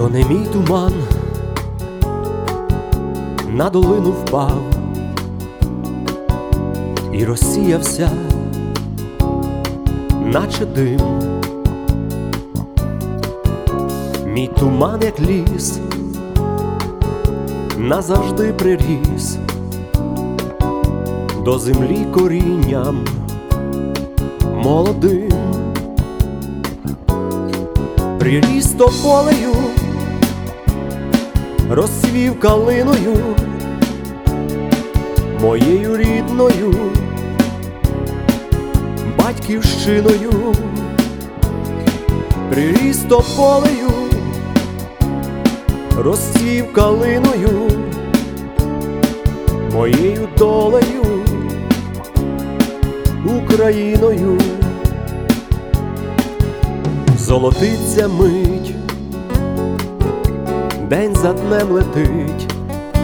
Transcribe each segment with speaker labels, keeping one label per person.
Speaker 1: То не мій туман на долину впав і розсіявся, наче дим. Мій туман, як ліс, назавжди приріс до землі корінням молодим. Приріс тополею, розцвів калиною, моєю рідною батьківщиною. Приріс тополею, розцвів калиною, моєю долею, Україною. Золотиться мить, день за днем летить,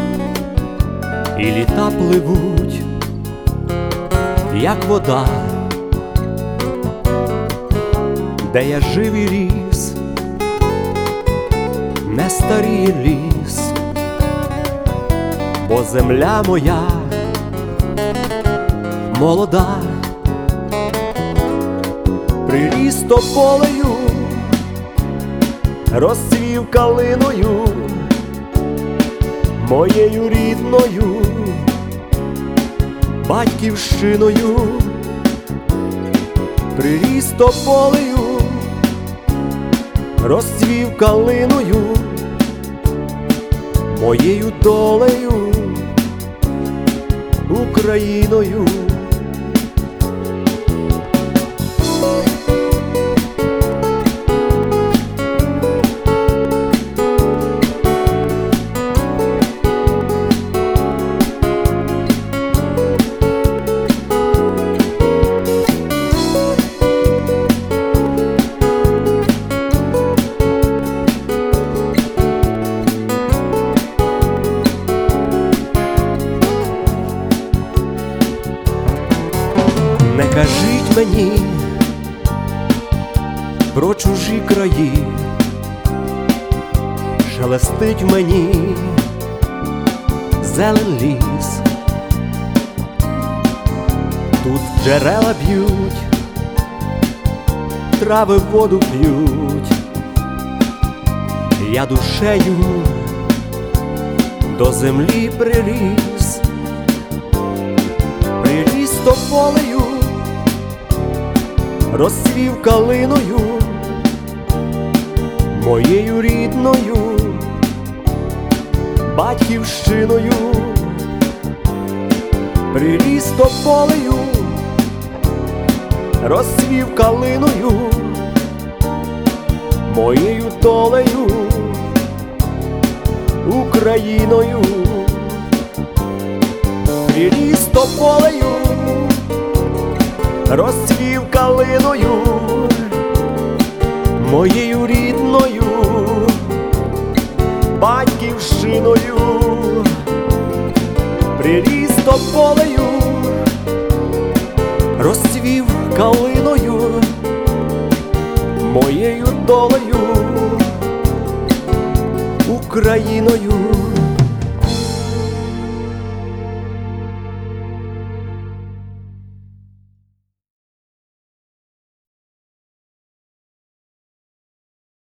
Speaker 1: і літа пливуть, як вода, де я жив і ріс, не старіє ліс, бо земля моя молода. Приріс тополею, розцвів калиною, моєю рідною батьківщиною. Приріс тополею, розцвів калиною, моєю долею, Україною. Не кажіть мені про чужі краї, шелестить мені зелен ліс. Тут джерела б'ють, трави воду п'ють, я душею до землі приріс. Приріс тополею, розцвів калиною, моєю рідною батьківщиною. Приріс тополею, розцвів калиною, моєю долею, Україною. Приріс тополею, розцвів калиною, моєю рідною батьківщиною. Приріс тополею, розцвів калиною, моєю долею, Україною.